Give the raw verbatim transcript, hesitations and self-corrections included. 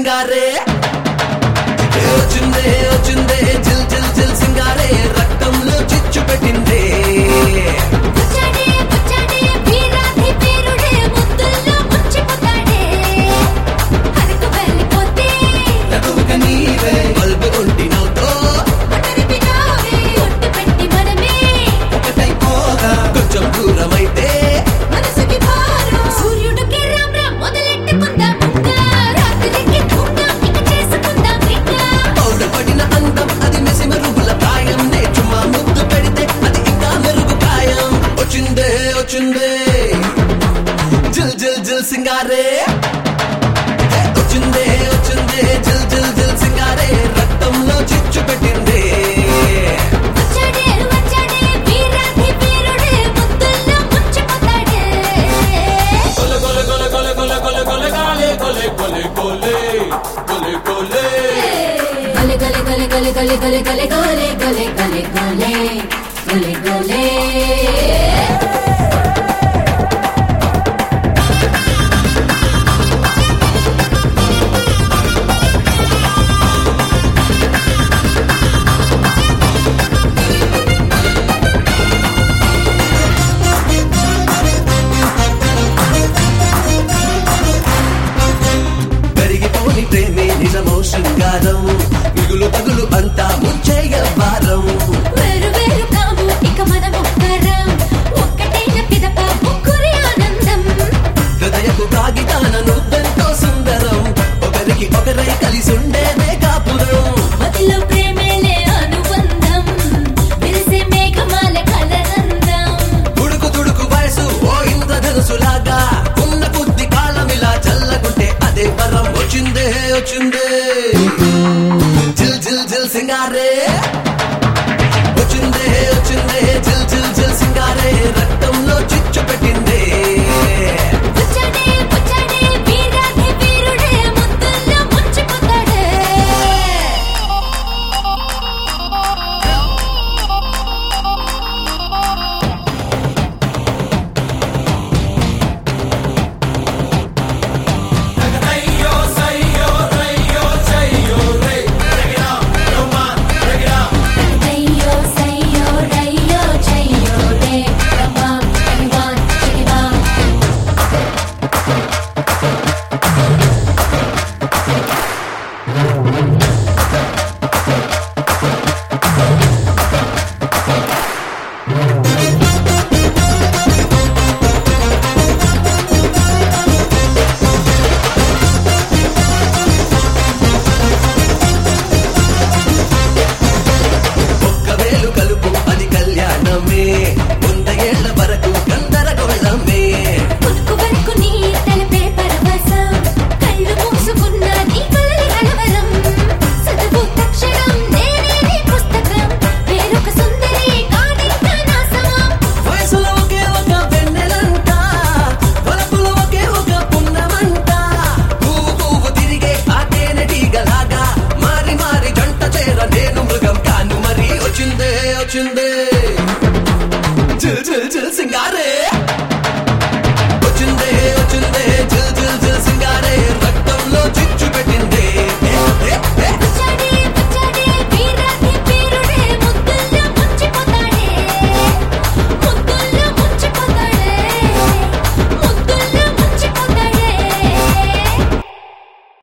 సింగారే వచ్చిందే వచ్చిందే జిల్ జిల్ జిల్ సింగారే రక్తంలో చిచ్చు పెట్టిందే బల్బు ఒంటినవుతో ఒకటైపోగా కొంచెం దూరమైతే పౌడపడిన అందం అది మెసి మెరుగుల ప్రాయం నేచుమా ముద్దు పెడితే అది ఇంకా మెరుగు ప్రాయం వచ్చిందే వచ్చిందే జిల్ జిల్ జిల్ సింగారే వచ్చిందే వచ్చిందే జిల్ జిల్ జిల్ సింగారే రక్తంలో చిచ్చు పెట్టిందే gole gole gole gole gole gole gole gole gole gole పెరిగిపోని ప్రేమే నిజమో శృంగారం మిగులు తగులు అంతా ముంచేయ వారం వేరు వేరు కాము ఇక మన ముక్కరం ఒక్కటైన పిదప ముగ్గురి ఆనందం హృదయపు కాగితాన నువ్వెంతో సుందరం ఒకరికి ఒకరై కలిసి ఉండేదే కాపురం మదిలో ప్రేమేలే అనుబంధం విరిసే మేఘమాల కలనందం తుడుకు తుడుకు వయసు ఓ ఇంద్రధనుసులాగా ఉన్న బుద్ధి కాలమిలా చల్లకుంటే అదే వరం వచ్చిందే వచ్చిందే జిల్ జిల్ జిల్ సింగారే వచ్చిందే వచ్చిందే జిల్ జిల్ జిల్ సింగారే రక్తంలో చిచ్చు పెట్టిందే పుచ్చడే పుచ్చడే వీరాధి వీరుడే ముద్దుల్లో ముంచిపోతాడే అయ్యో సయ్యో రయ్యో చెయ్యో రే రమా రమా చెయ్యా ఒక్క వేలు కలుపు అది కళ్యాణమే వంద ఏళ్ల వరకు గందరగోళమే పుట్టుకు వరకు నీ తలపే పరవశం కళ్ళు మూసుకున్న నీ కలలి కలవరం చదువు తక్షణం నేనే నీ పుస్తకం వేరొక సుందరి కాదింక నా సమం వయసులో ఒకే ఒక వెన్నెలంట వలపులో ఒకే ఒక పున్నమంట పువ్వు పువ్వు తిరిగే ఆ తేనెటీగలాగా మారి మారి జంట చేర నేను మృగం కాను మరి వచ్చిందే వచ్చిందే జిల్ జిల్ జిల్ సింగారే